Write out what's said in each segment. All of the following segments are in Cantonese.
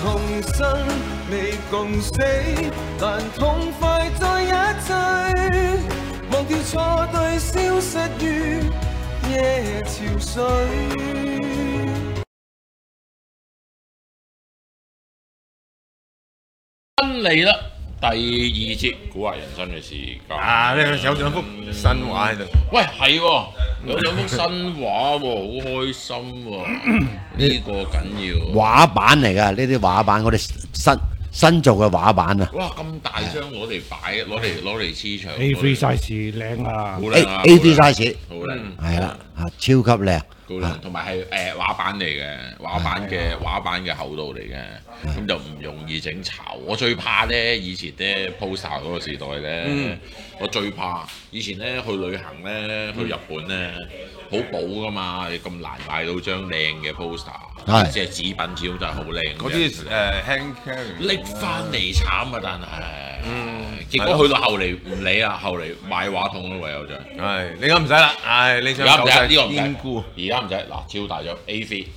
重生未共死，但痛快在一起，忘掉錯對，消失於夜潮水。 真嚟啦！第二節古惑人生嘅時間啊！呢有兩幅新畫喺度。 喂，係喎，有兩幅新畫喎，好開心喎！呢個緊要。 畫板嚟㗎，呢啲畫板我哋新做嘅畫板啊。 哇！咁大張攞嚟擺，攞嚟黐牆。 A3 size 靚啊！ 好靚啊 A3 size 好靚。 係啦，超級靚。 高亮，同埋係畫板嚟嘅，畫板嘅厚度嚟嘅，咁就唔容易整巢。我最怕咧，以前咧 poster 嗰個時代咧，我最怕以前咧去旅行咧，去日本咧，好補噶嘛，你咁難買到張靚嘅 poster， 即係紙品始終真係好靚。 嗰啲hand carry 拎翻嚟慘啊！但係，結果去到後嚟唔理啊，後嚟買畫筒咯，唯有就係你而家唔使啦，你想而家唔使呢個唔煙菇， 而家唔使嗱，超大咗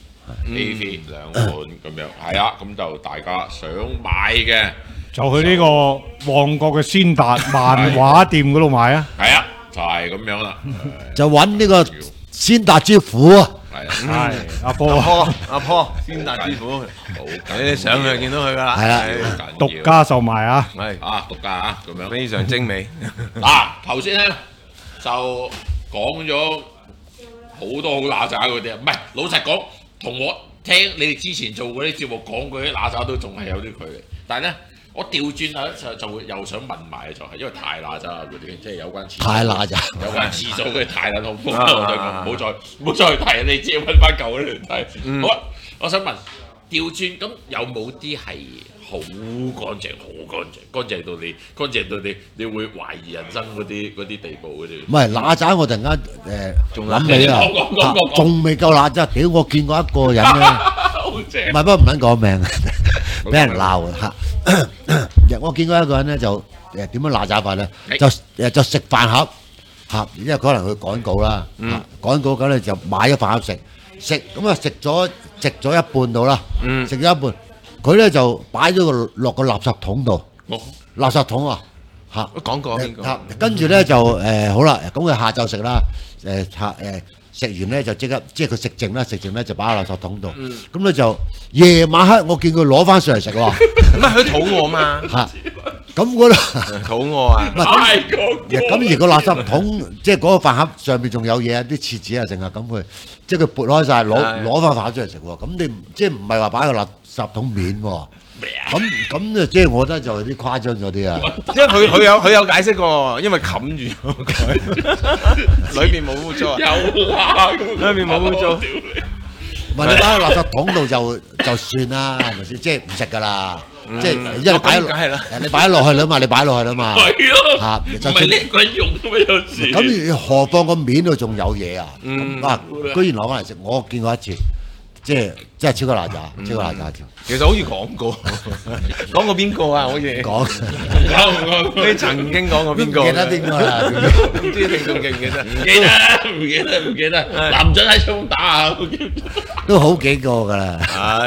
A3 兩款咁樣，係啊，咁就大家想買嘅就去呢個旺角嘅先達漫畫店嗰度買啊！ 係啊，就係咁樣啦， 就揾呢個先達之虎啊！ 係阿坡先達之虎，你上去就見到佢㗎啦， 係啦， 獨家售賣啊！ 係啊，獨家啊，咁樣非常精美。 嗱，頭先咧就講咗好多好揦渣嗰啲啊，唔係老實講，同我聽你哋之前做嗰啲節目講嗰啲揦渣都仲係有啲距離，但係咧。我調轉下就會又想問埋就係因為太揦渣嗰啲，即係有關廁所太揦渣， 有關廁所嗰啲太撚痛風啦！我再講，唔好再提，你自己揾翻舊嗰啲嚟睇。好啊，我想問調轉咁有冇啲係好乾淨、乾淨到你會懷疑人生嗰啲地步嗰啲？ 唔係揦渣，我突然間仲諗起啊，仲未夠揦渣，屌我見過一個人咧，唔係不過唔撚講命，俾人鬧啊！我見過一個人咧就點樣揦渣法咧，就食飯盒嚇，因為可能佢趕稿啦，趕稿咁咧就買咗飯盒食咁啊食咗一半到啦，食咗一半，佢咧就擺咗落個垃圾桶度，垃圾桶啊嚇， 講過邊個？ 跟住咧就好啦，咁佢下晝食啦，食完咧就即刻，即係佢食剩咧就擺喺垃圾桶度。咁咧就夜晚黑我見佢攞翻上嚟食喎。 唔係佢肚餓嘛？ 嚇，咁嗰度肚餓啊！ 咁而個垃圾桶即係嗰個飯盒上面仲有嘢，啲廁紙啊，剩啊，咁佢即係佢撥開晒，攞翻飯盒出嚟食喎。咁你即係唔係話擺喺個垃圾桶面喎？咁就即係我覺得就有啲誇張咗啲啊！ 因為佢有解釋過，因為冚住佢，裏邊冇污糟啊，裏邊冇污糟。 唔係你擺喺垃圾桶度就算啦，係咪先？即係唔食㗎啦，即係因為你擺落去啦嘛，你擺落去啦嘛， 係咯， 嚇， 唔係你一個人用㗎嘛有時。 咁何況個面度仲有嘢啊？居然攞翻嚟食，我見過一次。即係超級揦渣，超級揦渣條。 其實好似講過邊個啊？好似講， 你曾經講過邊個？ 記得邊個啊？ 唔知聽眾記唔記得？ 唔記得。男仔喺衝打啊！ 都好幾個㗎啦。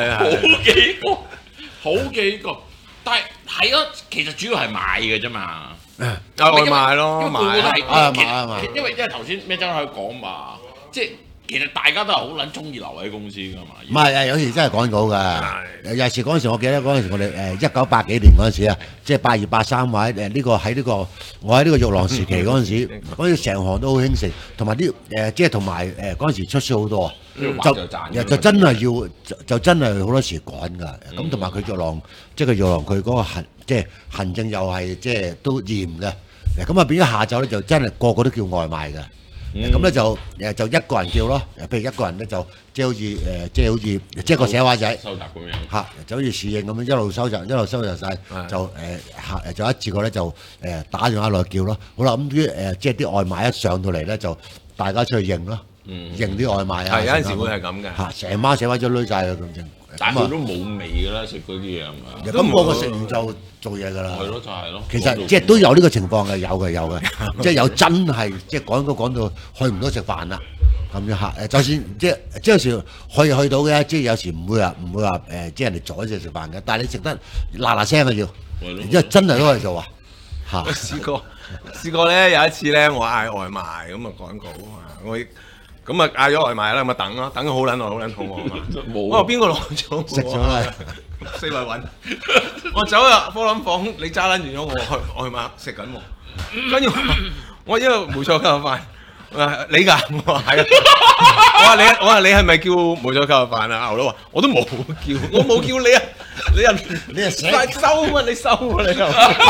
好幾個，但係咯，其實主要係買嘅啫嘛。 外賣咯，買因為頭先咩真係講嘛，即係。其實大家都係好撚中意留喺公司㗎嘛。 唔係有時真係趕稿㗎。有時嗰陣時，我記得嗰陣時我哋1980幾年嗰陣時啊，即係8月83或者呢個喺呢個我喺呢個玉郎時期嗰陣時，嗰陣成行都好興盛，同埋啲即係同埋嗰陣時出書好多啊，就真係就真係好多時趕㗎。咁同埋佢玉郎即係佢玉郎佢嗰個即係行政又係即係都嚴嘅。咁啊變咗下晝咧就真係個個都叫外賣㗎。咁咧就一個人叫咯，譬如一個人咧就即係好似即係個寫畫仔收集咁樣嚇，就好似侍應咁樣一路收集晒，就一次過咧就打電話落去叫咯。好啦，咁啲即係啲外賣一上到嚟咧，就大家出去認咯，認啲外賣啊。 係有陣時會係咁嘅嚇，成班寫畫仔攆晒佢咁認。 但係佢都冇味㗎啦，食嗰啲嘢係嘛？ 咁個食完就做嘢㗎啦。 係咯，就係咯。 其實即係都有呢個情況嘅，有嘅，即係有真係即係講到去唔到食飯啦。 咁樣嚇就算即有時可以去到嘅，即係有時唔會話即係人哋阻住食飯嘅，但係你食得嗱嗱聲嘅要，因為真係攞嚟做啊嚇。 試過咧，有一次咧，我嗌外賣咁啊趕稿啊，我咁啊嗌咗外賣啦，咁啊等咯，等咗好撚耐，好撚肚餓啊嘛。 冇我話邊個攞咗？ 食咗啦， 四圍揾。我走入科林房，你揸撚完咗，我去外賣食緊喎。跟住我因為梅菜雞肉飯，我話你㗎，我話係啊。我話你係咪叫梅菜雞肉飯啊？牛佬話我都冇叫，我冇叫你啊。你係寫收啊！你收啊！你又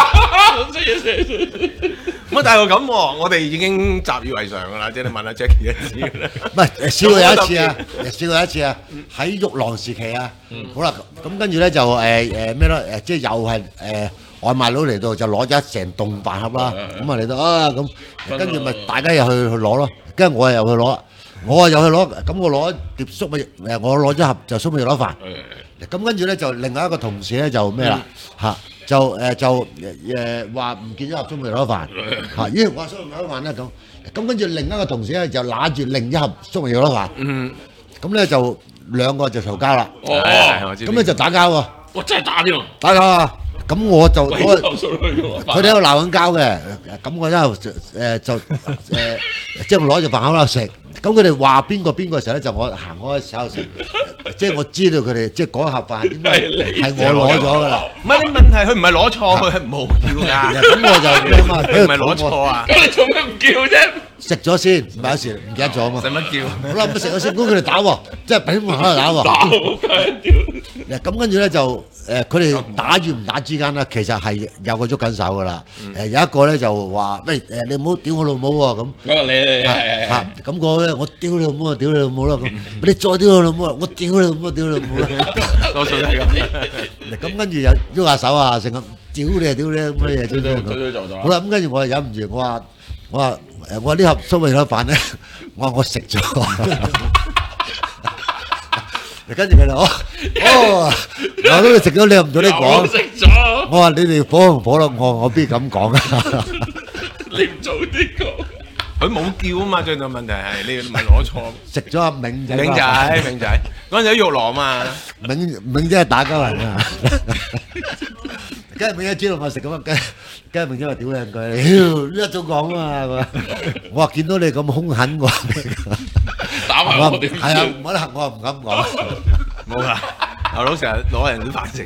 乜？但係咁喎，我哋已經習以為常㗎啦。即係你問下 Jackie 就知㗎啦。 唔係試過有一次啊，喺玉郎時期啊，好啦，咁跟住咧就咩咯？即係又係外賣佬嚟到就攞咗成棟飯盒啦，咁啊嚟到啊咁，跟住咪大家又去攞咯，跟住我又去攞，咁我攞一碟粟米我攞咗盒就粟米肉粒飯。咁跟住咧就另外一個同事咧就咩啦嚇，就話唔見咗盒粟米肉粒飯嚇，咦我話粟米肉粒飯咧咁跟住另一個同事咧就揦住另一盒粟米肉粒飯，咁咧就兩個就嘈交啦，咁咧就打交喎， 我真係打添喎， 打交啊！咁我就佢佢哋喺度鬧緊交嘅，咁我就即係攞住飯盒喺度食。咁佢哋話邊個嘅時候咧，就我行開嘅時候食，即係我知道佢哋即係嗰盒飯應該係我攞咗㗎啦。 唔係你問題，佢唔係攞錯，佢係冇叫㗎。 咁我就咩嘛？ 佢唔係攞錯啊！ 咁你做咩唔叫啫？ 食咗先，唔係有時唔記得咗啊嘛。 使乜叫？ 好啦，咁食咗先，咁佢哋打喎，即係俾門口度打喎。咁跟住咧就佢哋打與唔打之間咧，其實係有個捉緊手㗎啦。有一個咧就話：喂你唔好屌我老母喎咁。你咁個咧，我屌你老母啊，屌你老母啦咁。你再屌我老母啊，我屌你老母，屌你老母啦。 多數都係咁。 咁跟住又喐下手啊，成咁屌你啊，屌你乜嘢咁。好啦，咁跟住我又忍唔住，我話呢盒粟米肉飯咧，我食咗。跟住佢就我都食咗，你又唔早啲講。 食咗。 我話你哋火唔火咯，我邊咁講啊？ 你唔早啲講。 佢冇叫啊嘛，最大問題係你唔係攞錯。 食咗阿明仔。 明仔，嗰陣時喺玉郎嘛。 明仔係打交人啊！跟住明仔知道我食咁啊，跟住明仔話屌兩句，屌一早講啊嘛！我話見到你咁兇狠，我打埋我點？ 係啊，我話唔敢講。 冇啦，牛佬成日攞人啲飯食。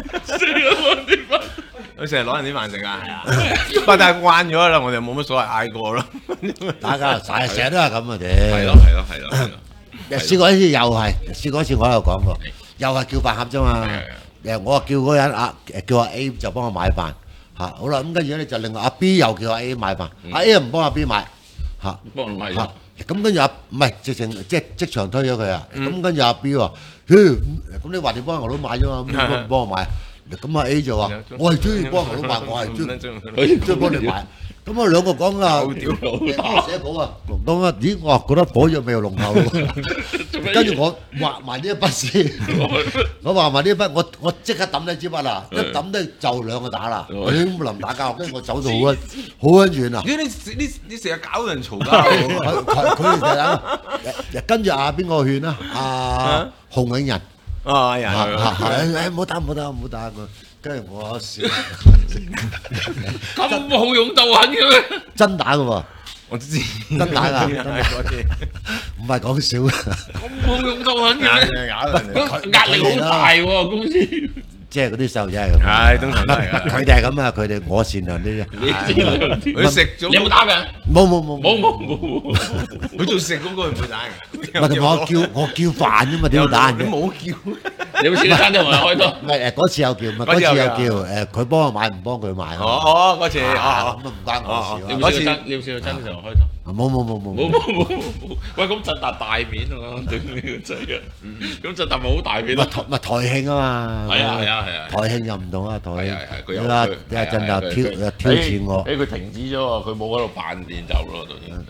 佢成日攞人啲飯食啊！不過但係慣咗啦，我哋冇乜所謂嗌過咯。 打交成日都係咁啊！ 係咯。 試過一次又係，試過一次我喺度講過，又係叫飯盒啫嘛。我話叫嗰人叫阿 A 就幫我買飯嚇，好啦咁跟住咧就另外阿 B 又叫阿 A 買飯，阿 A 又唔幫阿 B 買嚇， 幫我買嚇。咁跟住唔係直情即場推咗佢啊！咁跟住阿 B 話：咁你話你幫我佬買咗嘛？咁唔幫我買？咁阿 A 就話：我係中意幫我佬買，我係中意幫你買。咁啊兩個講啊，寫稿啊，咁啊咦我話覺得火藥味又濃厚喎，跟住我畫埋呢一筆先，我畫埋呢一筆，我即刻抌低支筆啊，一抌低就兩個打啦，咁臨打交，跟住我走到好遠啊！ 你成日搞人嘈交， 佢哋就跟住阿邊個勸啊？阿洪永仁係唔好打佢。跟住我笑， 咁好勇鬥狠嘅咩？ 真打嘅喎， 我都知真打㗎，唔係講笑嘅。 咁好勇鬥狠嘅，壓力好大喎公司。 即係嗰啲細路仔係咁。 係通常都係㗎。 佢哋係咁啊，佢哋我善良啲啫。 佢食咗， 你有冇打嘅？ 冇。佢做食嗰個唔會打嘅。 我叫飯啫嘛，點會打人嘅？ 你冇叫。 你有冇試過餐廳同人開多？ 唔係嗰次有叫，嗰次有叫佢幫我買唔幫佢買。 嗰次咁啊唔關我事。 嗰次你有冇試過餐廳同人開多？ 冇。 喂，咁振達大面啊，對呢個真係。咁振達咪好大面咯？ 咪台慶啊嘛。 係啊。 台慶又唔同啊，台慶。 佢有啦，一陣就挑戰我。 佢停止咗喎，佢冇喺度扮練習咯，到時。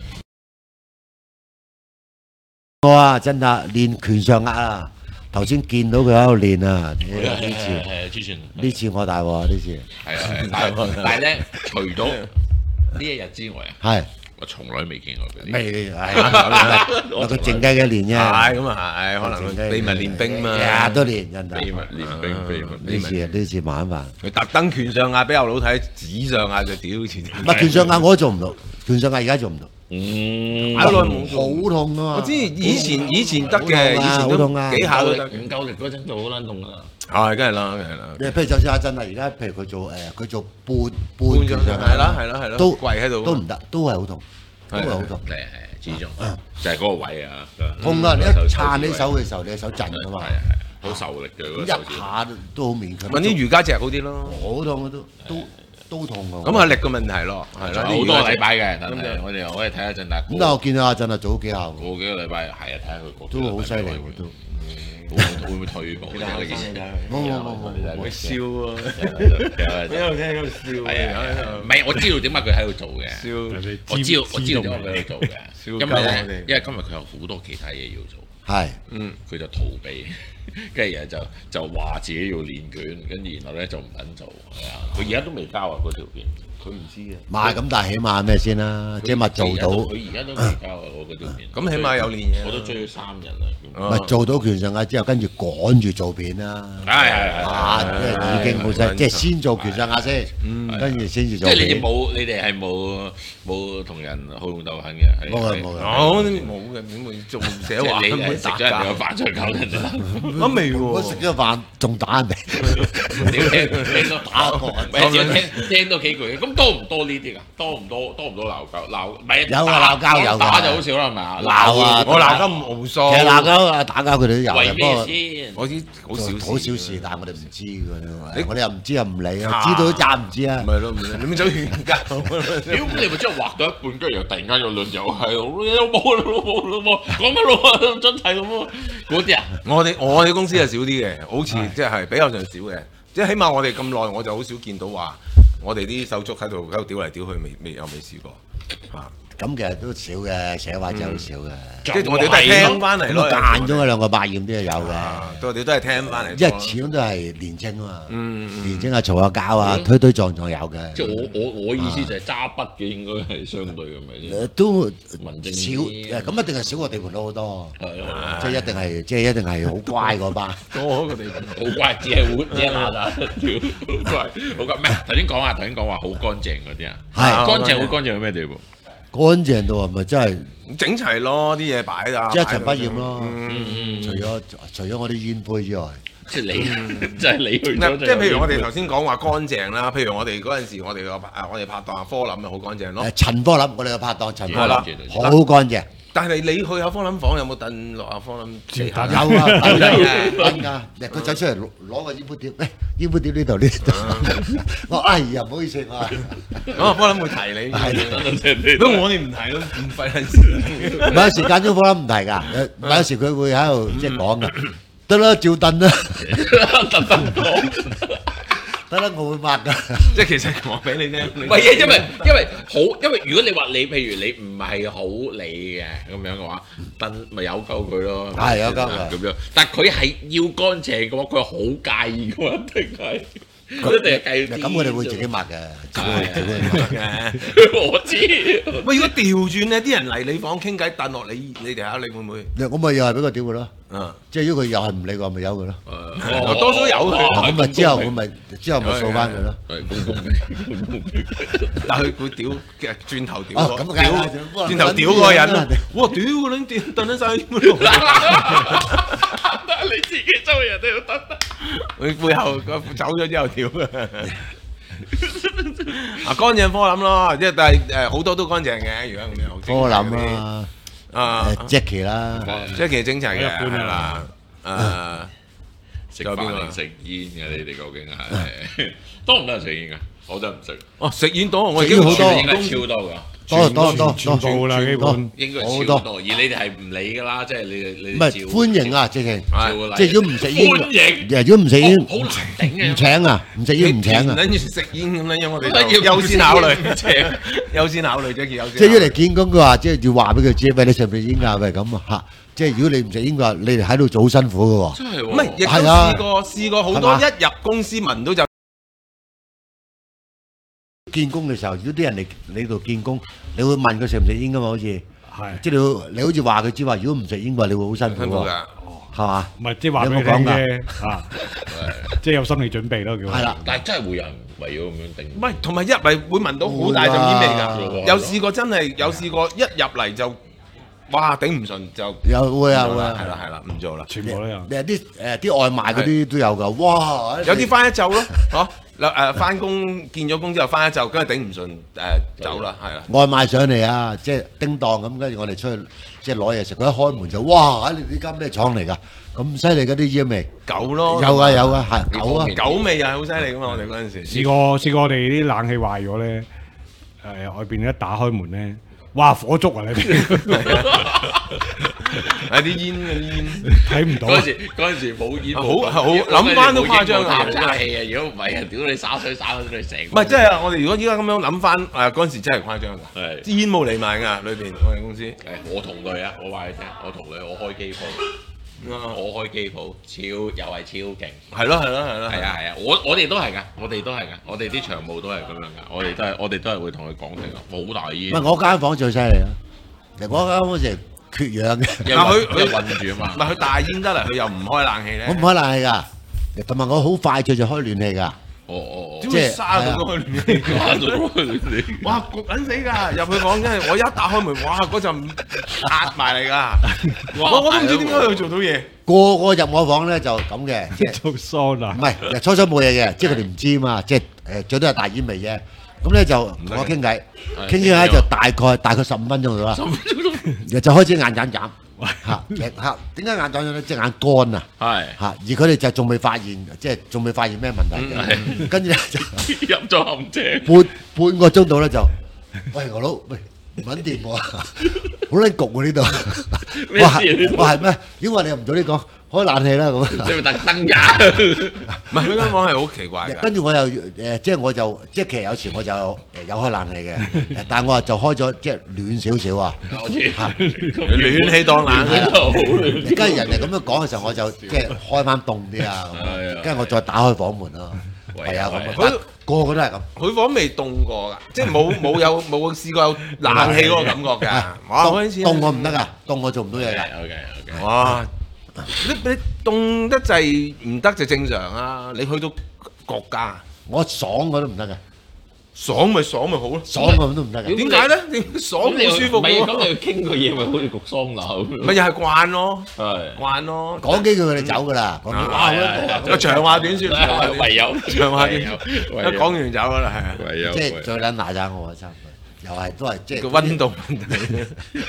我啊，真係練拳上壓啊！頭先見到佢喺度練啊！呢次我大鑊，呢次。 係啊，但係咧，除咗呢一日之外啊， 係我從來未見過佢哋。 未係佢靜雞幾年啫。 係咁啊係，可能佢秘密練兵嘛， 日日都練人哋。 秘密練兵， 呢次玩飯。 佢特登拳上壓俾牛佬睇，指上壓就屌前。 唔係拳上壓我都做唔到，拳上壓而家做唔到。 打落冇好痛啊嘛！ 我知以前得嘅，以前好痛啊都幾下都得。 唔夠力嗰陣就好撚痛啊！ 係，梗係啦，梗係啦。 譬如就算阿振啊，而家譬如佢做半拳上係啦係啦係啦， 都跪喺度都唔得，都係好痛，都係好痛。 係，始終就係嗰個位啊！ 痛啊！你一撐你手嘅時候，你手震㗎嘛。 好受力嘅嗰一個手指。 下都好勉強。 揾啲瑜伽席好啲咯。 好痛啊！都痛啊！ 咁係力嘅問題咯，係啦。 好多個禮拜嘅，但係我哋可以睇下陣，但係咁但係我見到阿振啊做咗幾下喎， 過幾個禮拜係啊，睇下佢都好犀利喎都。 會唔會退步？ 冇會笑喎， 喺度聽喺度笑。 係啊，唔係我知道點解佢喺度做嘅。 笑我知道點解佢喺度做嘅。因為咧， 因為今日佢有好多其他嘢要做。 係。 佢就逃避，跟住然後就話自己要練拳，跟住然後咧就唔肯做，係啊！佢而家都未交啊嗰條片，佢唔知嘅。 唔係咁，但係起碼咩先啦？即係咪做到？ 佢而家都未交啊！我嗰條片。 咁起碼有練嘢。 我都追咗3日啦。 咪做到拳上壓之後，跟住趕住做片啦。 係即係已經好犀，即係先做拳上壓先，跟住先至做片。 即係你哋係冇同人好勇鬥狠嘅。 冇嘅。 冇嘅，點會做寫話？ 你食咗人哋個飯再搞人哋。 我未喎。 我食咗飯仲打人哋。 你都打過，聽多幾句。咁多唔多呢啲㗎？多唔多鬧交？唔係有啊，鬧交有㗎。 打就好少啦，係咪啊？ 鬧啊！ 我鬧交無數。 其實鬧交啊、打交佢哋都有嘅， 為不過咩先？ 我知好小事， 但係我哋唔知㗎，我哋又唔知又唔理啊，知道都詐唔知啊。 咪咯，你咪走勸交。 屌你咪真係畫到一半，跟住又突然間有兩又係冇，講乜咯？真係咁嗰啲啊！ 我哋公司係少啲嘅，好似即係比較上少嘅，即係起碼我哋咁耐，我就好少見到話我哋啲手足喺度屌嚟屌去，未試過啊！ 咁其實都少嘅，寫畫就好少嘅。 即係我哋都係聽翻嚟咯， 間中一兩個百厭啲係有嘅。 我哋都係聽翻嚟。 因為始終都係年青啊嘛，年青啊嘈下交啊，推推撞撞有嘅。 即係我意思就係揸筆嘅應該係相對咁嘅啫。 都文靜少，咁一定係少過地盤佬好多。 係即係一定係好乖嗰班。 多個地盤好乖，只係換只係爛咋，好乖好乖。咩？頭先講話好乾淨嗰啲啊， 係乾淨好乾淨到咩地步？ 乾淨到係咪真係整齊咯，啲嘢擺啊， 一塵不染咯？除咗我啲煙灰之外， 即係你，即係你去咗。 即係譬如我哋頭先講話乾淨啦，譬如我哋嗰陣時，我哋拍檔阿科林咪好乾淨咯。 陳科林，我哋嘅拍檔陳科林好乾淨。 但係你去下科林房有冇燉落阿科林？ 有啊，燉㗎。佢走出嚟攞個煙灰碟，煙灰碟呢度。我哎呀，唔好意思啊。 咁阿科林會提你。不過我哋唔提咯，唔費撚事。 唔係有時間中科林唔提㗎，有時佢會喺度即係講㗎。得啦，照燉啦。得啦，我會抹㗎。 即係其實講俾你聽。 唔係啊，因為如果你話你譬如你唔係好理嘅咁樣嘅話，燉咪有鳩佢咯。 係有鳩佢咁樣，但係佢係要乾淨嘅話，佢係好介意嘅喎，一定係。一定係介意。 咁佢哋會自己抹嘅， 嘅。 我知。 喂，如果調轉咧，啲人嚟你房傾偈燉落你哋下，你會唔會？ 我咪又係俾佢屌佢咯。即係如果佢又係唔理我，咪由佢咯。 多數有佢。 咁咪之後咪掃翻佢咯。 但係佢屌嘅轉頭屌咁梗係啦轉頭屌嗰個人啊！哇屌你屌燉得晒咁你自己周圍人哋都得。 佢背後走咗之後屌嘅。乾淨科林咯，即係但係好多都乾淨嘅，如果咁樣。 科林啊，Jackie 啦 ，Jackie 整齊嘅係啦。 食飯定食煙嘅？你哋究竟係多唔多人食煙㗎？我真係唔識。 哦，食煙多，我食煙好多， 應該超多㗎。 多啦，基本應該超多，而你哋係唔理㗎啦，即係你唔係歡迎啊，直情即係如果唔食煙， 歡迎， 如果唔食煙， 好難頂嘅， 唔請啊，唔食煙唔請啊， 等住食煙咁樣，因為我哋要優先考慮，優先考慮啫，叫優先。 即係如果嚟見工嘅話，即係要話俾佢知，喂，你食唔食煙㗎？咪咁啊嚇！即係如果你唔食煙嘅話，你哋喺度做好辛苦嘅喎。 真係喎， 唔係亦都試過好多一入公司聞到就見工嘅時候，如果啲人嚟你度見工，你會問佢食唔食煙噶嘛？好似係即係你好似話佢知話，如果唔食煙嘅話，你會好辛苦喎， 辛苦㗎。 係嘛？ 唔係即係話俾你聽啫嚇，即係有心理準備咯，叫係啦， 但係真係會有人為咗咁樣定。 唔係，同埋一嚟會聞到好大陣煙味㗎。 會啊有試過真係有試過一入嚟就，哇頂唔順就有會啊會係啊， 啦，唔做啦。 全部都有。 啲外賣嗰啲都有㗎，哇！ 有啲翻一晝咯，嚇翻工見咗工之後翻一晝，跟住頂唔順走啦，係啦。 外賣上嚟啊，即係叮當咁，跟住我哋出去即係攞嘢食，佢一開門就哇！你呢間咩廠嚟㗎？咁犀利嗰啲煙味， 狗咯， 有㗎有㗎，係狗啊！ 狗味又係好犀利㗎嘛！我哋嗰陣時試過我哋啲冷氣壞咗咧，外邊一打開門咧，哇火燭啊！你係啲煙嗰啲煙。 睇唔到啊。 嗰陣時冇煙， 好諗返都誇張啊冇炸氣啊！如果唔係啊，屌你灑水灑到你成。 唔係，即係我哋如果依家咁樣諗翻，嗰陣時真係誇張㗎。 係啲煙霧嚟埋㗎，裏邊我哋公司。 我同類啊！我話你聽，我同類，我開機鋪，我開機鋪，又係超勁。 係咯。 係啊！我哋都係㗎，我哋啲場務都係咁樣㗎，我哋都係會同佢講定好大煙。 唔係我間房最犀利啊！我間房成缺氧嘅， 因為佢韞住啊嘛。 唔係佢大煙得嚟，佢又唔開冷氣咧。 我唔開冷氣㗎，同埋我好快脆就開暖氣㗎。 點會沙到都開暖氣？哇焗緊死㗎！入去房真係，我一打開門，哇嗰陣壓埋嚟㗎。我都唔知點解佢做到嘢。 個個入我房咧就咁嘅，即係做桑拿唔。係初初冇嘢嘅，即係佢哋唔知嘛，即係最多係大煙味啫。咁咧就同我傾偈，傾偈就大概15分鐘到啦，就開始眼眨眨嚇，點解眼眨眨咧？隻眼乾啊係嚇，而佢哋就仲未發現，即係仲未發現咩問題嘅，跟住咧就入咗陷阱。 半個鐘到咧就，喂我佬，喂唔穩掂喎，好撚焗喎呢度， 咩事我係咩？如果話你又唔早啲講，開冷氣啦咁。 你咪特登㗎。 唔係佢間房係好奇怪㗎。 跟住我又即係我就即係其實有時我就有開冷氣嘅，但係我就開咗即係暖少少啊。 暖氣當冷氣。 跟住人哋咁樣講嘅時候，我就即係開翻凍啲啊。跟住我再打開房門咯。係啊，咁啊，個個都係咁。 佢房未凍過㗎，即係冇試過有冷氣嗰個感覺㗎。哇！嗰陣時凍我唔得㗎，凍我做唔到嘢㗎。 OK。 哇！你凍得滯唔得就正常啊！你去到國家， 我爽我都唔得㗎， 爽咪好咯。 爽我都唔得㗎。 點解咧？你爽好舒服唔係咁喎。 你傾個嘢咪好似焗桑拿咁。 咪又係慣咯， 係。 慣咯。 講幾句佢哋走㗎啦。講幾句哇好撚凍啊個長話短説， 唯有長話短説，一講完走㗎啦，係啊。 唯有即係最撚拿咋我差唔多，又係都係即係個温度問題。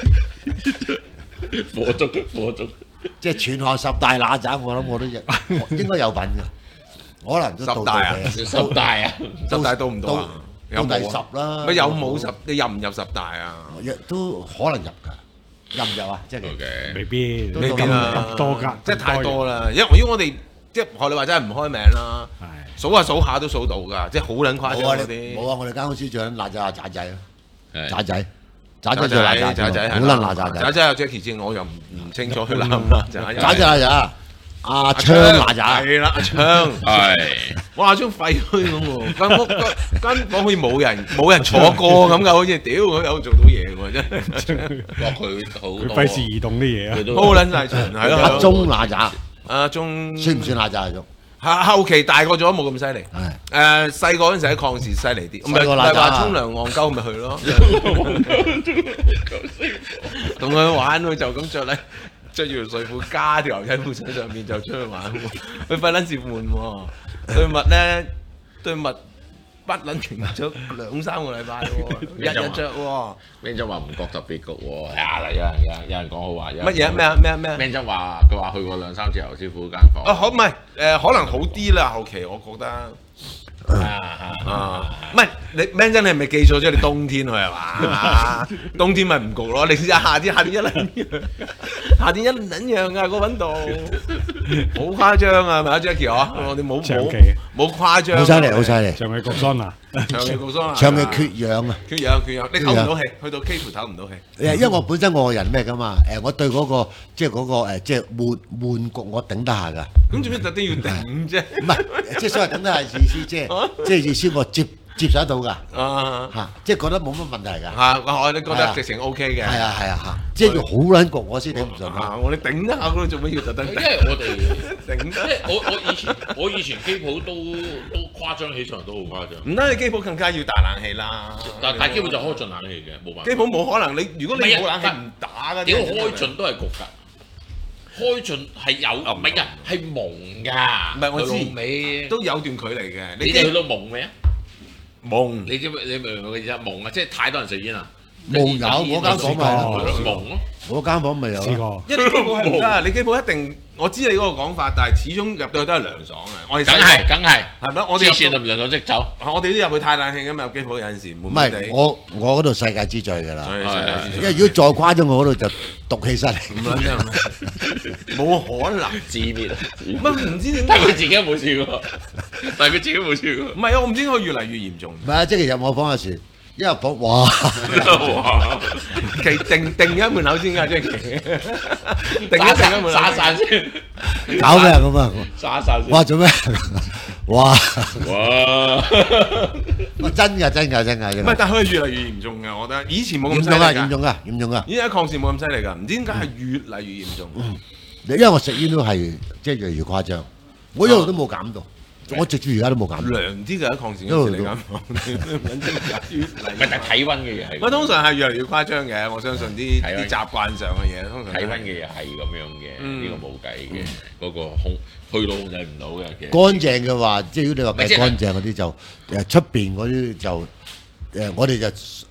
火燭。 即係全行10大拿咋，我諗我都應該有份嘅，可能都到 10大啊 10大啊！ 10大到唔到啊？有到第冇啊？ 10啦。 咪有冇10？你入唔入10大啊？ 都可能入㗎，入唔入啊？即係 OK。 未必， 未必啦， 多㗎， 即係太多啦。因為如果我哋即係學你話齋唔開名啦， 係數下都數到㗎，即係好撚誇張冇啊！ 嗰啲。 冇啊！我哋間公司最撚拿咋渣仔咯， 係渣仔最拿渣仔好撚拿渣仔， 仔仔有 Jackie 先，我又唔清楚佢啱唔啱渣仔拿渣，阿昌拿渣， 係啦，阿昌， 係。 哇！阿昌廢墟咁喎，間房好似冇人坐過咁㗎，好似屌佢有做到嘢喎，真係。 哇！佢好佢多。 費事移動啲嘢啊。 佢都鋪撚晒場，係咯。 阿鐘拿渣， 阿鐘算唔算拿渣阿鐘？ 後期大個咗冇咁犀利。 係細個嗰陣時喺抗時犀利啲，唔細個嗱係話沖涼戇鳩咪去咯，同佢玩佢就咁着住條睡褲加條牛仔褲上面就出去玩喎，佢費撚事換喎，對襪咧對襪不撚停咗2-3個禮拜喎，日日着喎。 咩就話唔覺特別焗喎，係啊！有人講好話， 乜嘢咩啊？ 咩就話佢話去過2-3次劉師傅間房。 啊，唔係可能好啲啦，後期我覺得。唔係你 Man 真你係咪記錯咗？你冬天去係嘛？冬天咪唔焗咯。你夏天一撚樣，夏天一撚樣㗎個溫度，好誇張啊！係咪啊 Jackie 嗬？我哋冇誇張。 好犀利，好犀利， 長期焗桑拿， 長期焗桑拿， 長嘅缺氧啊！ 缺氧，你唞唔到氣，去到 K 圖唞唔到氣。 因為我本身我個人咩㗎嘛，我對嗰個即係嗰個即係悶焗我頂得下㗎。 咁做咩特登要頂啫？ 唔係，即係所謂頂得下意思，即係意思我接接受得到㗎啊嚇，即係覺得冇乜問題㗎。 嚇，我哋覺得直情 OK 嘅。 係啊係啊嚇，即係要好撚焗我先頂唔順啊！ 啊！我哋頂一下嗰度做乜要特登因為我哋頂即係我以前機鋪都誇張起上嚟都好誇張， 唔得，你機鋪更加要大冷氣啦。 但機鋪就開盡冷氣嘅，冇辦法。 機鋪冇可能，如果你冇冷氣唔係啊唔打㗎。 屌開盡都係焗㗎，開盡係有唔係㗎，係蒙㗎。 唔係我知去到尾都有段距離嘅。 你哋去到蒙未啊？ 蒙你知唔知你明唔明我嘅意思？蒙啊，即係太多人食煙啊！ 蒙有嗰間房咪試過蒙咯。 我間房咪有試過。 因為你機鋪係唔得，你機鋪一定，我知你嗰個講法，但係始終入到去都係涼爽嘅。我哋梗係係咪？我哋黐線就唔能夠即走。 我哋都入去太冷氣㗎嘛，入機鋪有陣時唔係我嗰度世界之最㗎啦，因為係如果再誇張，我嗰度就毒氣室嚟。 唔撚真，冇可能。 自滅啊！ 乜唔知點解？ 但係佢自己都冇試過，但係佢自己冇試過。 唔係啊！我唔知佢越嚟越嚴重。 唔係啊，即係入我房嗰時，一入房哇， 哇！ 定喺門口先㗎，即係定沙喺門口。 沙散先， 搞咩咁啊？ 沙散先。 哇做咩？哇！ 哇！ 哇真㗎真㗎真㗎！ 唔係，但係佢係越嚟越嚴重㗎，我覺得。以前冇咁犀利嚴重啊！ 㗎嚴重啊！嚴重啊！ 依家抗戰冇咁犀利㗎，唔知點解係越嚟越嚴重。 因為我食煙都係即係越嚟越誇張，我一路都冇減到，我直至而家都冇減到。 涼啲嘅抗戰嗰時嚟緊，越嚟唔係，但係體温嘅嘢係。 喂，通常係越嚟越誇張嘅，我相信啲習慣上嘅嘢，通常體温嘅嘢係咁樣嘅，呢個冇計嘅，嗰個去到控制唔到嘅。其實乾淨嘅話，即係如果你話計乾淨嗰啲就出邊嗰啲就我哋就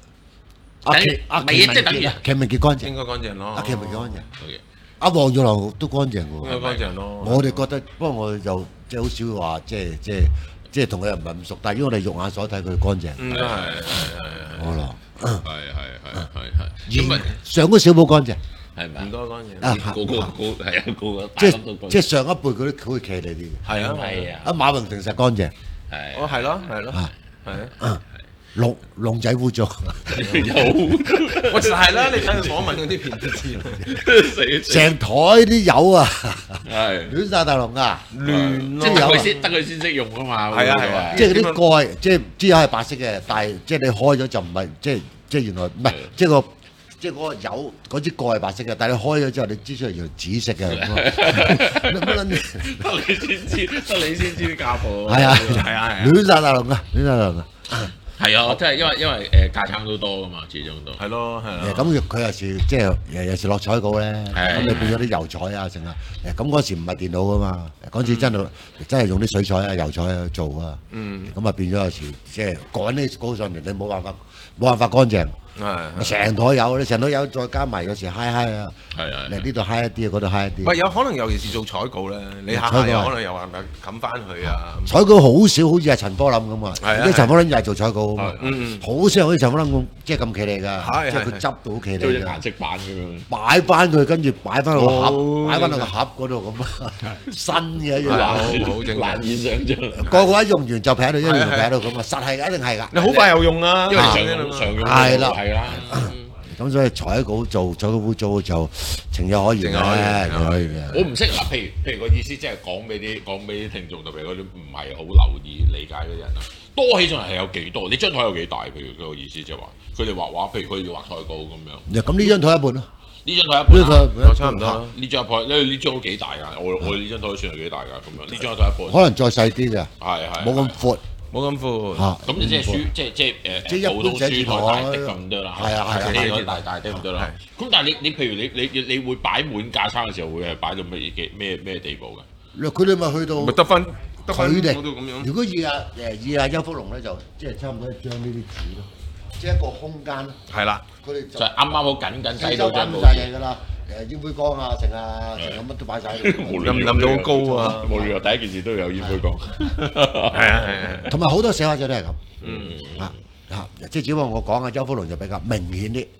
即係等於其明傑乾淨， 應該乾淨咯。 其明傑乾淨， 嘅。 阿黃玉樓都乾淨應該喎。 乾淨咯。 我哋覺得，不過我就即係好少話，即係同佢又唔係咁熟，但係如果我哋肉眼所睇，佢乾淨。 應該係好啦， 係。因為上個小寶乾淨， 係咪唔該乾淨。 啊個係啊個即係上一輩嗰啲好企理啲嘅。 係啊係啊阿馬榮成實乾淨， 係哦係咯係咯係啊。 龍仔污糟， 我就係啦，你睇佢訪問嗰啲片都知， 成台啲油啊， 係亂晒大龍啊！ 亂即係咯。 得佢先識用啊嘛。 係啊係啊即係嗰啲蓋，即係支油係白色嘅，但係即係你開咗就唔係，即係原來唔係，即係嗰個油嗰支蓋係白色嘅，但係你開咗之後，你支出嚟原來紫色嘅。乜撚嘢？ 得你先知啲家伙。 係啊係啊亂晒大龍啊！亂晒大龍啊！ 係啊，即係因為架撐都多噶嘛，始終都。 係咯係咯。 咁佢有時即係有時落彩稿咧，咁你變咗啲油彩啊成啊，咁嗰時唔係電腦噶嘛，嗰時真係用啲水彩啊油彩去做啊，咁啊變咗有時即係趕啲稿上嚟，你冇辦法乾淨，成台油你成台油再加埋有時嗨啊，嚟呢度嗨一啲，嗰度嗨一啲。 喂，有可能尤其是做採稿咧，你下下有可能又話冚翻佢啊。 採稿好少，好似係陳科林咁啊，啲陳科林又係做採稿啊嘛，好少好似陳科林咁即係咁企理㗎，即係佢執到企理做隻㗎。 顏色板咁樣。 擺翻佢，跟住擺翻個盒，擺翻到個盒嗰度咁啊，新嘅一樣。 好正常。 難以想像。 個個一用完就劈喺度，一用就劈喺度咁啊，實係㗎，一定係㗎。 你好快又用啊， 因為常用係啦係啦。 咁所以採稿做採稿污糟就情有可原嘅，情有可原嘅。 我唔識嗱，譬如個意思即係講俾啲聽眾，特別嗰啲唔係好留意理解嗰啲人啊，多起上嚟係有幾多？你張台有幾大？譬如佢個意思即係話，佢哋畫畫，譬如佢要畫採稿咁樣。 咁呢張台一半咯， 呢張台一半呢我差唔多啦。 呢張台，呢張都幾大㗎。我呢張台算係幾大㗎咁樣。呢張台一半。 可能再細啲嘅， 係冇咁闊冇咁闊。 嚇。 咁你即係書，即係普通書台大的咁多啦。 係啊寫咗大的咁多啦。咁但係你譬如你會擺滿架撐嘅時候，會係擺到咩地步㗎？ 佢哋咪去到咪得翻佢哋嗰度咁樣。 如果以邱福龍咧，就即係差唔多一張呢啲紙咯，即係一個空間。 係啦。 佢哋就啱啱好緊擠到張冇報紙。 晒嘢㗎啦，煙灰缸啊，成乜都擺晒。 冧到好高啊！ 冇理由第一件事都有煙灰缸。 係啊。 同埋好多寫畫者都係咁。即係只不過我講啊，邱福龍就比較明顯啲。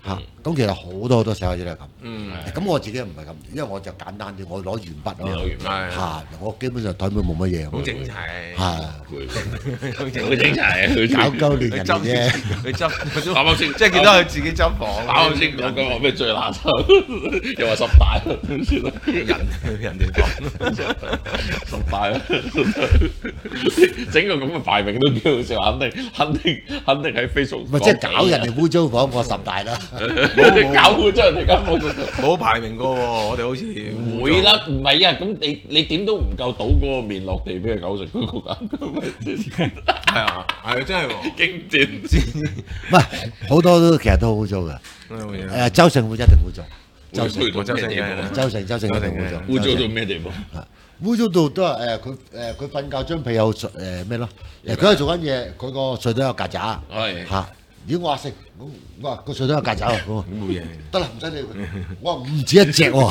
嚇。咁其實好多寫開紙都係咁。 嗯， 咁我自己唔係咁，因為我就簡單啲，我攞鉛筆咯。 係嚇，我基本上台面冇乜嘢。 好整齊， 係好整齊，佢搞鳩亂人執嘅啫。 佢執， 啱啱先， 即係見到佢自己執房。 啱啱先講緊話咩最垃圾，又話十大人哋房， 十大啦，整個咁嘅排名都幾好笑，肯定喺 Facebook 咪即係搞人哋污糟房，我10大啦。 搞污糟人哋間房， 冇排名過喎，我哋好似會啦，唔係啊，咁你點都唔夠倒嗰個面落地俾佢搞成嗰個咁， 係啊，係真係喎， 經典。 唔係好多都其實都好污糟嘅。周勝會一定會做。 周成嘅周勝一定會做。 污糟到咩地步？ 污糟到都係佢瞓覺張被有咩咯？佢係做緊嘢，佢個睡袋有曱甴。 係嚇！如果我話食，我話個睡袋有曱甴喎， 冇嘢， 得啦，唔使理佢。我話唔止一隻喎，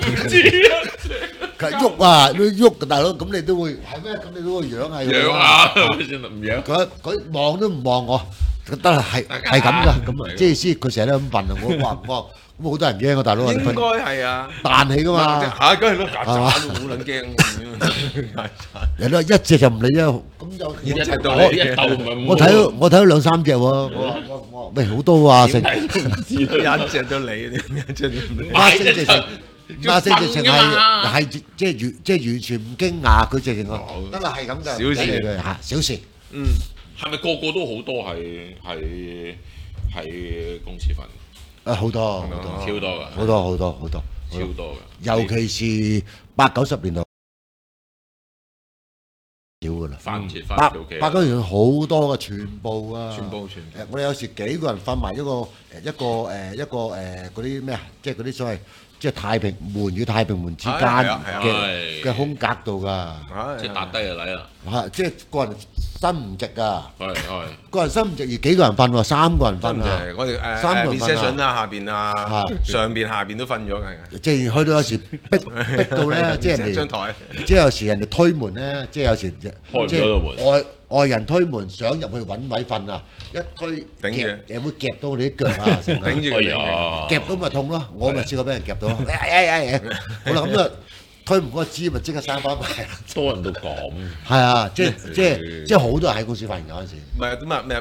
佢喐啊，你喐大佬，咁你都會係咩？咁你都會養係養啊，唔養。 佢望都唔望我，得啦，係咁噶，咁啊，即係意思佢成日都咁瞓啊！我話咁好多人驚啊，大佬。 應該係啊， 彈起噶嘛。 嚇，梗係咯，曱甴好撚驚。 人都一隻就唔理啦，咁就一竇唔係我睇到2-3隻喎，我喂好多啊，成一隻都理，一隻都理。 孖星直情係即係完全唔驚訝，佢直情話得啦，係咁㗎， 小事嚇，小事。 嗯， 係咪個個都好多係公司份？ 好多超多㗎， 好多超多㗎。 尤其是80-90年代少㗎啦。 翻切 80-90 條年代好多嘅，全部啊， 全部。 我哋有時幾個人瞓埋一個嗰啲咩啊，即係嗰啲所謂即係太平門與太平門之間嘅空格度㗎。 即係搭低就嚟啦。 嚇！即係個人身唔直啊， 係個人身唔直而幾個人瞓喎，3個人瞓啊， 我哋 3個人瞓 reception 啦，下邊啊，上邊下邊都瞓咗嘅。 即係去到有時逼到咧，即係人哋張台， 即係有時人哋推門咧，即係有時開唔即到個門係外人推門想入去揾位瞓啊，一推頂住有冇夾到你啲腳啊？成個頂住佢。 夾到咪痛咯，我咪試過俾人夾到。好啦，咁啊推唔嗰個支咪即刻閂翻埋。 多人都講。 係啊，即係好多人喺公司發現嗰陣時。 唔係點啊？咩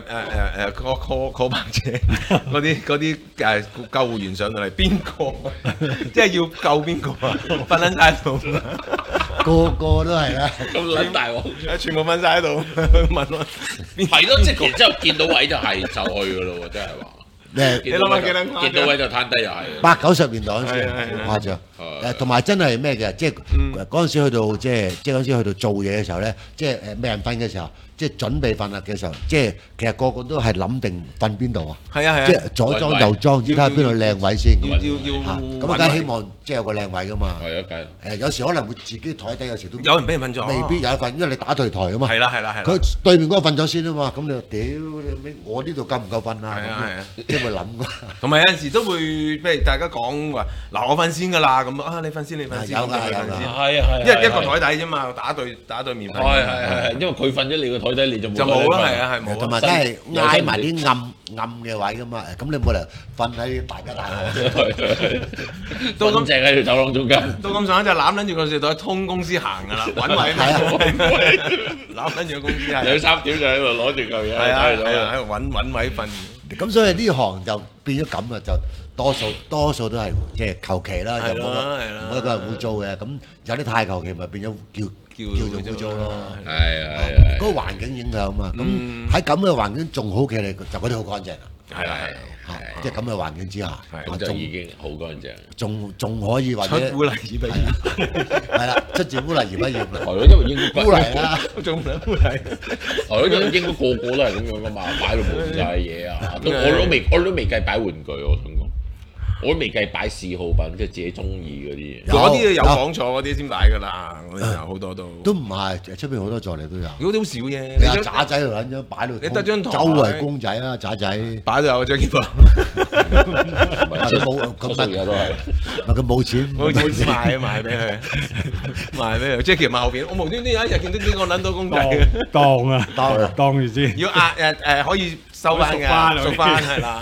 call 白車嗰啲救護員上到嚟，邊個？即係要救邊個啊？瞓撚晒喺度， 個個都係啦。 咁撚大鑊， 全部瞓晒喺度問我。 係咯，即係然之後見到位就去㗎咯喎，真係話。 你諗下幾撚誇張？ 見到位就攤低又係。 80-90年代嗰陣時好誇張。同埋真係咩嘅，即係嗰陣時去到即係嗰陣時去到做嘢嘅時候咧，即係未人瞓嘅時候，即係準備瞓啦嘅時候，即係其實個個都係諗定瞓邊度啊。 係啊， 即係左裝右裝，睇下邊度靚位先。 要咁啊，梗係希望即係有個靚位噶嘛。 係啊，梗係。 有時可能會自己台底，有時都有人俾人瞓咗， 未必有一瞓，因為你打對台啊嘛。 係啦。 佢對面嗰個瞓咗先啊嘛，咁你話屌你我呢度夠唔夠瞓啊？ 係啊， 即係會諗㗎。 同埋有陣時都會，譬如大家講話嗱，我瞓先㗎啦，咁啊你瞓先，你瞓先。 有㗎。 因為一個台底啫嘛，打對面瞓。 係，因為佢瞓咗你個台底，你就冇啦，係啊，係冇。 同埋真係挨埋啲暗嘅位㗎嘛，咁你冇理由瞓喺大家大學。 都咁正喺條走廊中間。 到咁上下就攬撚住個睡袋通公司行㗎啦，揾位。 係啊， 攬撚住個公司行。 2-3點就喺度攞住嚿嘢。 係啊，喺度揾位瞓。 咁所以呢行就變咗咁啊，就多數都係即係求其啦，就冇一個人污糟嘅。咁有啲太求其，咪變咗叫做污糟咯。 係。 嗰個環境影響啊嘛。咁喺咁嘅環境仲好企嚟，就嗰啲好乾淨啦。 係。 即係咁嘅環境之下， 咁就已經好乾淨。 仲可以或者出污泥而不染。 係啦，出自污泥而不染啦。 係咯，因為應該污泥啦， 仲唔污泥？ 係咯，應該個個都係咁樣噶嘛，擺到滿晒嘢啊！我都未計擺玩具，我想講，我都未計擺嗜好品，即係自己中意嗰啲嘢。 嗰啲有房坐嗰啲先擺㗎啦，嗰啲好多都。 都唔係，出邊好多座嚟都有。 如果啲好少啫， 你阿渣仔度撚咗擺到， 你得張台周圍公仔啊，渣仔擺到有張結婚。 佢冇咁而家都係。 佢冇錢， 冇錢賣俾佢，賣俾佢。即係其實賣後邊，我無端端有一日見到呢個撚到公仔， 當住先。 要可以收翻嘅， 贖返贖翻係啦。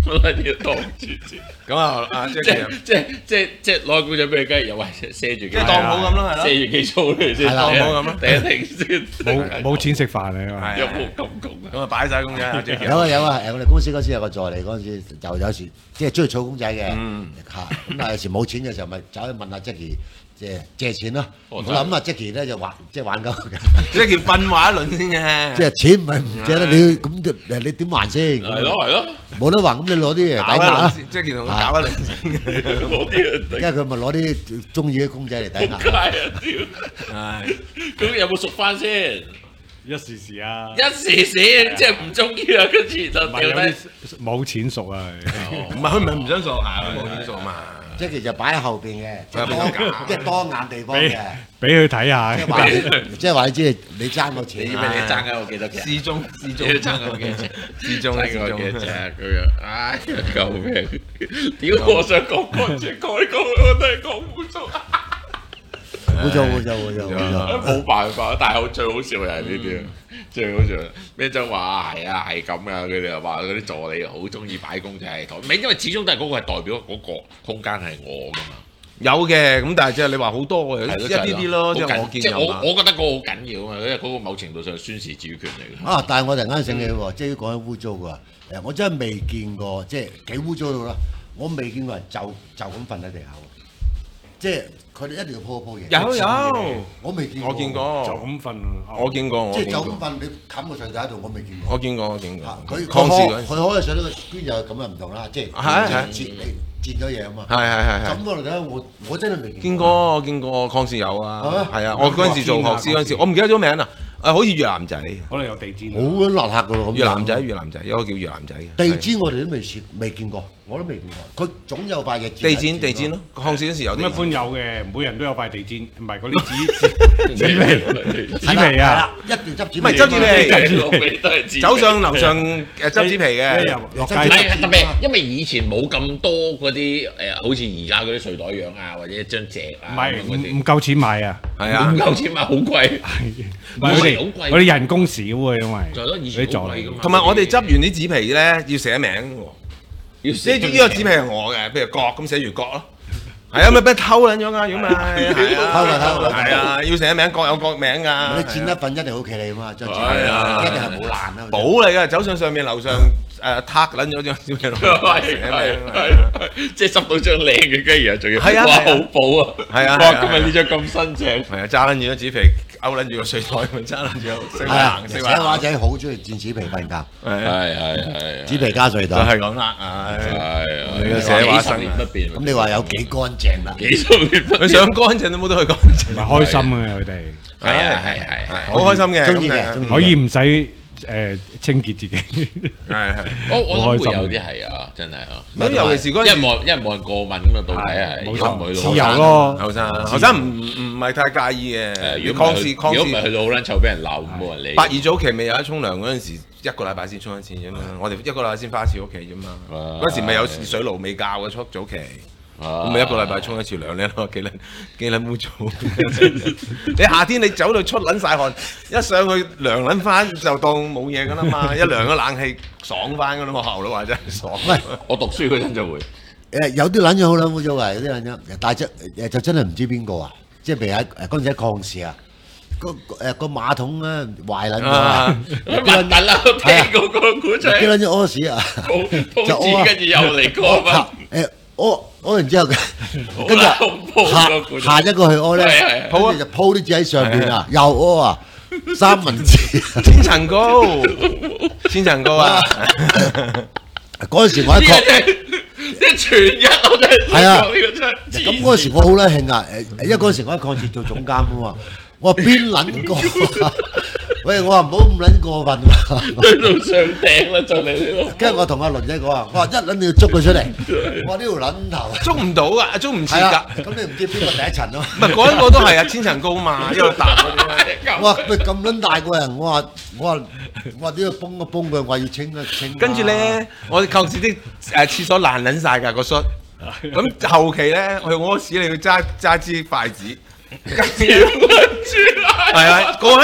乜嘢擋住先？ 咁啊，阿 Jackie 即係攞罐仔俾你，跟住又喂賒住幾， 即係當好咁咯，係咯， 賒住幾數嚟先， 係啦當好咁咯， 停一停先， 冇錢食飯啊！ 有冇咁窮啊？ 咁啊擺晒公仔阿 Jackie。 有啊有啊，我哋公司嗰時有個助理嗰陣時就有時即係中意儲公仔嘅嚇，咁啊有時冇錢嘅時候咪走去問阿 Jackie 借錢咯。我諗阿 Jackie 咧就玩即係玩鳩嘅， Jackie 笨話一輪先嘅。 即係錢唔係唔借得，你咁你點還先？ 係咯， 冇得還咁你攞啲嘢抵搞一押啦。 輪，Jackie 同佢搞一輪先。 攞啲人因為佢咪攞啲中意嘅公仔嚟抵押。 街啊屌！ 係。 咁有冇熟翻先？ 一時時啊， 一時時即係唔中意啦，跟住就掉唔係有啲低。 冇錢熟啊！ 唔係佢唔係唔想數，係冇錢數嘛。 即係其實擺喺後邊嘅，即係多眼地方俾嘅， 俾佢睇下即係，話即係話你知你爭個你錢以為你爭緊我幾多隻？ 試中你爭緊我幾多隻？ 試中爭緊我幾多隻？咁樣，唉，救命！屌，我想講乾淨改講，我都係講污糟。 冇錯。 冇辦法，但係最好笑又係呢啲啊！最好笑咩就話係啊係咁啊！佢哋又話嗰啲助理好中意擺公仔喺台，唔係因為始終都係嗰個係代表嗰個空間係我噶嘛。 有嘅，咁但係即係你話好多嘅， 係一啲啲咯，即係我見即係有嘛。 我覺得嗰個好緊要啊嘛，因為嗰個某程度上宣示主權嚟嘅。 啊！但係我突然間醒起喎，即係講緊污糟㗎。我真係未見過，即係幾污糟到啦！我未見過人就咁瞓喺地下喎，即係佢哋一定要鋪嘢。 有， 我未見過。 我見就過， 咁瞓。 我見過， 即係就我見過， 咁瞓，你冚個睡袋喺度，我未見過。 我見過，我見過啊。佢抗事嗰陣時佢可以上到個邊又咁又唔同啦，即係係截你截咗嘢啊嘛。 係咁嗰度咧，我真係未見過，我見過抗事有啊，係啊，我嗰陣時做學師嗰陣時， 抗事我唔記得咗名啦，好似越南仔， 可能有地氈。 好撚邋遢㗎咯。咁越南仔，有個叫越南仔嘅。 地氈我哋都未見過，我都未見過。佢總有塊嘢地氈咯，抗事嗰時有啲。 咁一般有嘅，每人都有塊地氈，唔係嗰啲紙皮啊， 一定執紙皮。 唔係執紙皮， 落尾都係走上樓上執紙皮嘅。 落街唔係特別，因為以前冇咁多嗰啲好似而家嗰啲睡袋樣啊，或者一張席啊， 唔係咁嗰啲唔夠錢買啊！ 係啊唔，夠錢買好貴， 唔係佢哋好貴我哋人工少啊，因為就係咯，以前嗰啲助理好貴㗎嘛。 同埋我哋執完啲紙皮咧，要寫名喎。 要呢個紙皮係我嘅，譬如角咁寫住角咯。係啊，咪俾偷撚咗㗎，如果咪係啊，係啊，要寫名，各有各名㗎。 你剪一份一定好企理嘛，張紙係啊一定係冇爛啊。 寶嚟㗎，走上面樓上撻撚咗張紙皮落去寫名係，即係執到張靚嘅，跟住然後仲要係啊哇好補啊！ 係啊哇，今日呢張咁新淨， 係啊，揸撚住張紙皮，勾撚住個睡袋，揸撚住四係啊， 環四寫畫環。 仔好中意剪紙皮瞓覺， 係啊， 係紙皮加睡就袋。 係咁啦，唉， 係你個寫畫生幾十年不變。 咁你話有幾乾淨啦？ 幾十年不變？ 佢想乾淨都冇得去乾淨。 咪開心啊！佢哋係啊係。 好開心嘅， 中意嘅，中意嘅。 可以唔使清潔自己。 係。 我諗會有啲係啊，真係啊。 咁尤其是嗰陣時因為冇人過問咁啊，到底係冇錯， 如果唔去到自由咯。 後生唔係太介意嘅。 如果唔係抗去事到好撚臭，俾人鬧冇人理。 八二早期未有得沖涼嗰陣時，一個禮拜先沖一次啫嘛。我哋一個禮拜先翻一次屋企啫嘛。嗰陣時咪有熱水爐未教嘅早期，咁咪一個禮拜沖一次涼咧咯，幾撚污糟。你夏天你走到出撚晒汗，一上去涼撚翻就當冇嘢噶啦嘛。一涼咗冷氣爽翻噶啦嘛，學佬話真係爽。 喂， 我讀書嗰陣就會。 有啲撚樣好撚污糟㗎，有啲撚樣，但係就真係唔知邊個啊！即係譬如喺嗰陣時喺抗事啊，個馬桶咧壞撚咗啊！ 核突啦，聽過個古仔， 幾撚咗屙屎啊！ 鋪紙跟住又嚟過嘛。 屙完之後，跟好恐怖個住下一個去屙咧， 係跟住就鋪啲紙喺上邊啊，又屙啊，三文治。 千層糕，千層糕啊！ 嗰陣時我喺抗， 即全日我都係係啊講呢個真係。 咁嗰陣時我好撚興啊！因為嗰陣時我喺抗事做總監啊嘛，我話邊撚個？喂，我話唔好咁撚過分喎。 去到上頂啦，就嚟呢跟住我同阿倫仔講啊，我話一撚你要捉佢出嚟，我話呢條撚頭。 捉唔到啊，捉唔切㗎係啊。，咁你唔知邊個第一層咯？ 唔係嗰一個都係啊，千層糕嘛，一路搭嗰啲咧。 我話喂咁撚大個人，我話呢個崩一崩佢，我話要清一清。 跟住咧，我哋舊時啲廁所爛撚晒㗎個恤，咁後期咧我去屙屎你要揸支筷子，跟住係啊，個喺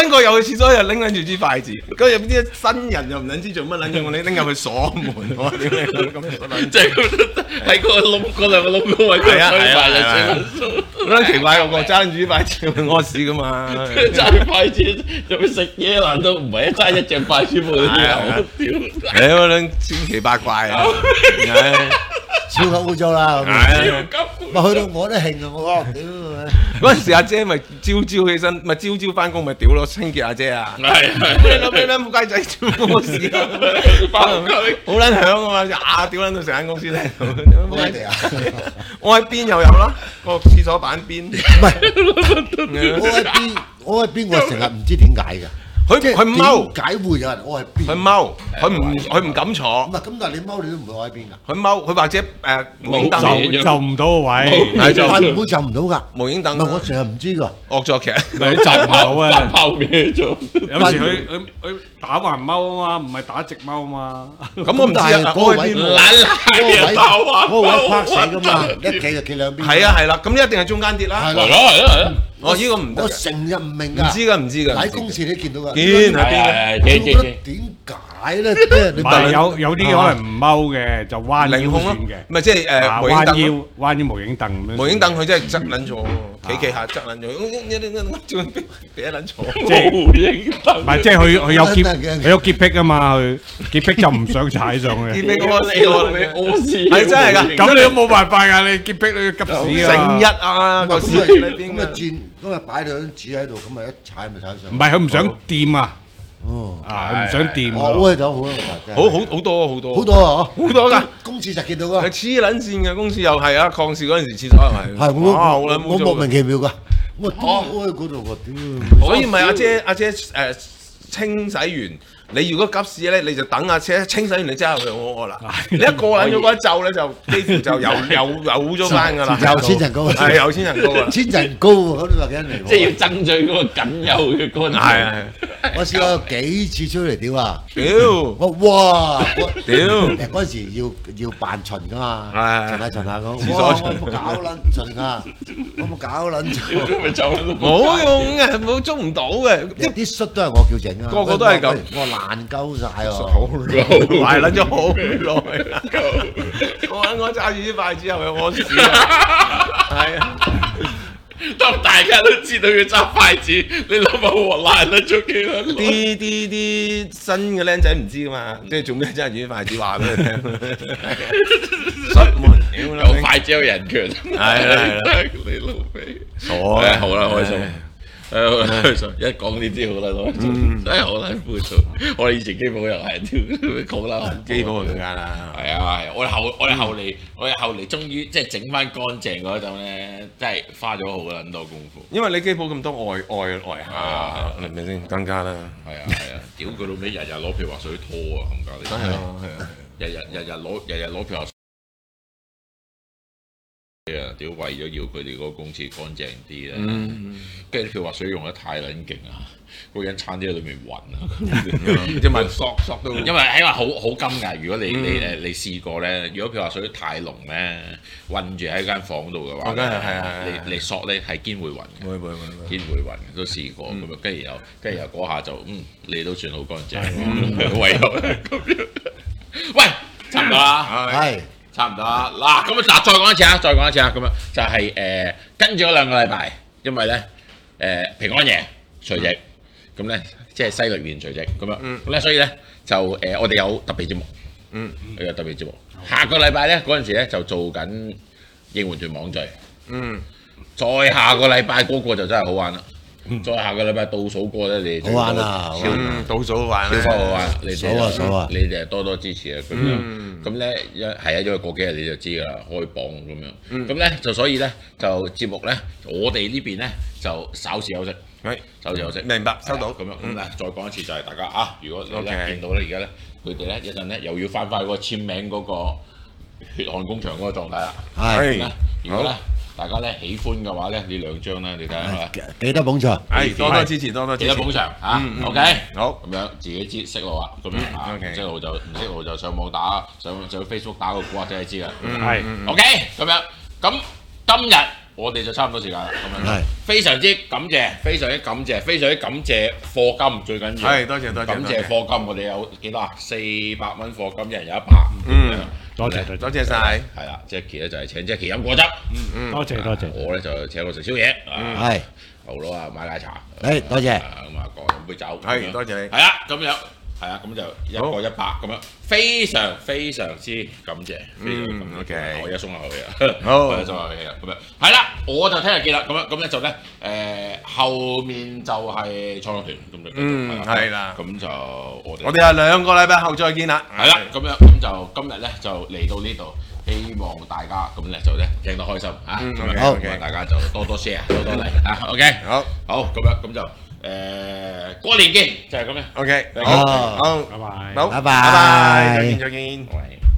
撚個又去廁所又拎撚住支筷子，跟住啲新人又唔撚知做乜撚咗，我拎入去鎖門，我話屌你咁即係喺個窿嗰兩個窿嗰位係啊推係啊係啊埋就好撚奇怪個揸住支筷子去屙屎噶嘛， 揸筷子做咩食嘢難道唔係一揸一隻筷子冇係啊屌？ 屌撚千奇百怪啊！ 超級污糟啦咁樣。 係啊咪去到我都興啊！我話屌， 嗰陣時阿姐咪朝起身，咪朝翻工咪屌咯，清潔阿姐啊！ 係你諗咩咧？冇雞仔做乜事啊？好撚響啊嘛！啊屌撚到成間公司聽到。 咩嚟啊？ 我喺邊又有啦，個廁所板邊。 唔係，我喺邊我成日唔知點解嘅。 佢踎， 點解會有人屙喺邊？ 佢踎，佢唔敢坐唔。係咁，但係你踎你都唔會屙喺邊㗎。 佢踎，佢或者無影凳， 就唔到個位， 係就但唔會就唔到㗎。 無影凳唔係我成日唔知㗎。 惡作劇。 咪集唔到啊！ 拋咩做？ 有時佢打橫踎啊嘛，唔係打直踎啊嘛。 咁我唔知但係啊， 嗰個位懶懶嗰個位拍死㗎嘛，一企就企兩邊。 係啊係啦，咁一定係中間跌啦。 係係咯係咯係咯。 哦，呢個唔得我嘅， 成日唔明唔㗎。 知㗎唔知㗎。 喺公廁你見到㗎。 見喺邊係啊？ 係係我覺得點解咧？即係你唔係有啲可能唔踎嘅，就彎腰凌空咯算嘅，， 咪即係啊無影凳咯。 彎腰彎腰無影凳咁樣。 無影凳佢真係側撚咗，企下側撚咗，仲俾一撚坐。 即係無影燈唔係即係佢有潔真係佢有潔癖啊嘛，佢潔癖就唔想踩上去。 見你屙屎我哋屙屎係真係㗎咁你都冇辦法㗎，你潔癖你要急屎啊！ 成日啊，個咁屎喺邊㗎？ 咁啊轉，咁啊擺兩張紙喺度，咁啊一踩咪踩上。 唔係佢唔想掂啊， 哦， 啊佢唔想掂我啊。 屙到好多真係好多好多好多啊！ 好多㗎。 公廁就見到係啊， 黐撚線嘅公司又係啊，抗事嗰陣時廁所又係。 係哇好撚我污糟莫名其妙㗎，我點屙喺嗰度喎？屌！ 所以咪阿姐清洗完，你如果急屎咧，你就等阿姐清洗完你之後去屙啦。你一過撚咗嗰一陣咧，就幾乎就又污咗翻㗎啦。 又千層糕係又千層糕啊！ 千層糕喎，咁你話幾多嚟喎？ 即係要爭取嗰個僅有嘅乾淨。 係係我試過幾次出嚟屌啊！ 屌我哇！ 屌！ 嗰陣時要扮巡㗎嘛， 係巡下講， 廁所巡哇我冇搞撚巡啊！我冇搞撚錯， 咪就冇用嘅，冇捉唔到嘅。 啲恤都係我叫整啊！ 個個都係咁我爛鳩晒喎！ 好耐，壞撚咗好耐啦。我揸住啲筷子後去屙屎啊！係啊， 當大家都知道要揸筷子，你諗下鑊爛得咗幾多耐？ 啲新嘅僆仔唔知㗎嘛，即係做咩揸住啲筷子話俾佢聽。摔門，屌啦！ 有筷子有人權， 係啦你老味。 傻誒好啦，開心。誒好啦，開心。一講呢啲好啦，開心。真係好撚枯燥。我哋以前基本又係屌，好啦， 基本佢間啦。 係啊，係啊我哋後嚟終於即係整翻乾淨嗰陣咧，真係花咗好撚多功夫。 因為你機鋪咁多外客，明唔明先？更加啦。 係啊，屌佢老尾日日攞漂白水拖啊，冚家你。 係啊，係啊。 日日攞漂白水。啊！屌，為咗要佢哋嗰個公廁乾淨啲咧，跟住啲漂白水用得太撚勁啊！嗰個人差啲喺裏面暈啊！ 即係索到， 因為好金㗎。如果你試過咧，如果漂白水太濃咧，韞住喺間房度嘅話，你索咧係堅會暈嘅， 會堅會暈嘅，都試過咁樣。跟住又嗰下就你都算好乾淨，唯有咁樣。喂，差唔多啦。 係。 差唔多啦，嗱咁啊再講一次啊，咁樣就係跟住嗰2個禮拜，因為咧平安夜除夕，咁咧即係西歷年除夕咁樣，咁咧所以咧就我哋有特別節目，有特別節目。下個禮拜咧嗰陣時咧就做緊應援團網聚，再下個禮拜嗰個就真係好玩啦。再下個禮拜倒數過咧，你哋好玩啊！ 倒數玩超級好玩，你哋數啊！ 你哋多多支持啊！咁樣咁咧係啊，因為過幾日你就知㗎啦，開磅咁樣。咁咧就所以咧就節目咧，我哋呢邊咧就稍事休息，稍事休息。 明白，收到。 咁樣咁咧，再講一次就係大家啊，如果你咧見到咧而家咧佢哋咧一陣咧又要翻返去嗰個簽名嗰個血汗工場嗰個狀態啦。 係。 如果咧大家咧喜歡嘅話咧，呢2張咧你睇下。 記得捧場， 多多支持，多多支持。 記得捧場嚇，OK， 好咁樣自己知識路啊，咁樣啊，唔識路就上網上 Facebook 打個鼓或者係知啦。 係 OK，咁樣咁今日我哋就差唔多時間啦，咁樣係非常之感謝，非常之感謝，非常之感謝課金最緊要。 係多謝多謝感謝多謝課金，我哋有幾多啊？400蚊課金，一人有100。 多謝多謝多謝晒。 係啦，Jackie 咧就係請 Jackie 飲果汁， 多謝多謝， 我咧就請我食宵夜， 係， 牛佬啊買奶茶， 誒多謝， 咁啊講飲杯酒， 係多謝你。 係啦，咁樣係啊，咁就一個100咁樣，非常非常之感謝，非常感謝 OK 我而家鬆下氣啊， 好我而家鬆下氣啊，咁樣係啦，我就聽日見啦，咁咧就咧後面就係創作團咁就係啦咁就我哋我哋係2個禮拜後再見啦。 係啦，咁樣咁就今日咧就嚟到呢度，希望大家咁咧就咧聽得開心嚇，咁樣好咁啊大家就多多 share，多多嚟嚇，OK， 好好咁樣咁就過年見，就係咁樣。 ，OK， 好好， 拜拜。 好， 拜拜拜拜，再見，再見。 喂。